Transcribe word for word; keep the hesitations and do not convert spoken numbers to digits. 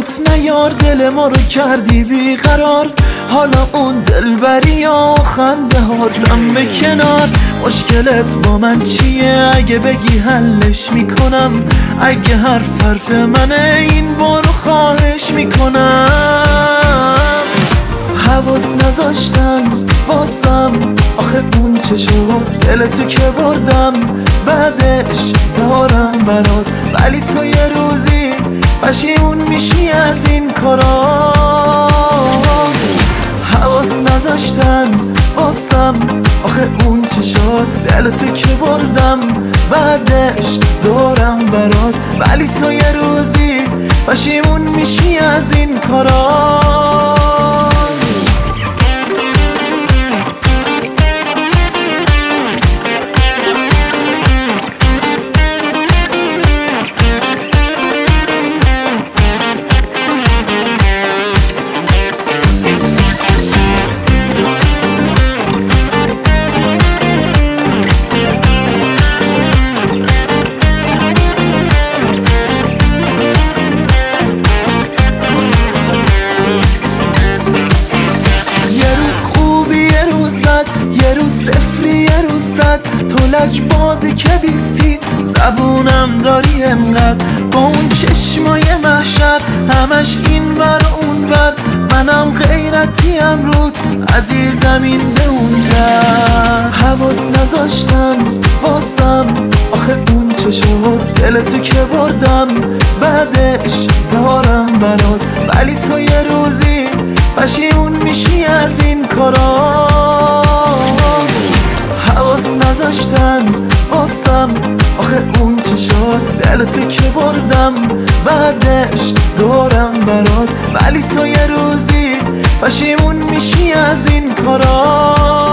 یادت نیار دل ما رو کردی بیقرار. حالا اون دلبری ها خنده هاتم به کنار. مشکلت با من چیه؟ اگه بگی حلش میکنم. اگه حرف حرف منه این بارو خواهش میکنم. حواس نذاشتن واسم آخه اون چه شد؟ دل تو که بردم بعدش دارم برات، ولی تو یه روزی پشیمون میشی از این کارا. حواس نذاشتن واسم آخه اون چه شد؟ دل تو که بردم بعدش دارم برات، ولی تو یه روزی پشیمون میشی از این کارا. یه روز صفری یه روز صد، تو لج بازی که بیستی زبونم داری انقدر. با اون چشمای محشر همش این ور اون ور، منم غیرتی امرود عزیزم این به اون در. حواس نذاشتن واسم آخه اون چه شد؟ دل تو که بردم بعدش دارم برات، ولی تو یه روزی پشیمون میشی از این کارا. حواس نذاشتن واسم آخه اون چه شد؟ دل تو که بردم بعدش دارم برات، ولی تو یه روزی پشیمون میشی از این کارا.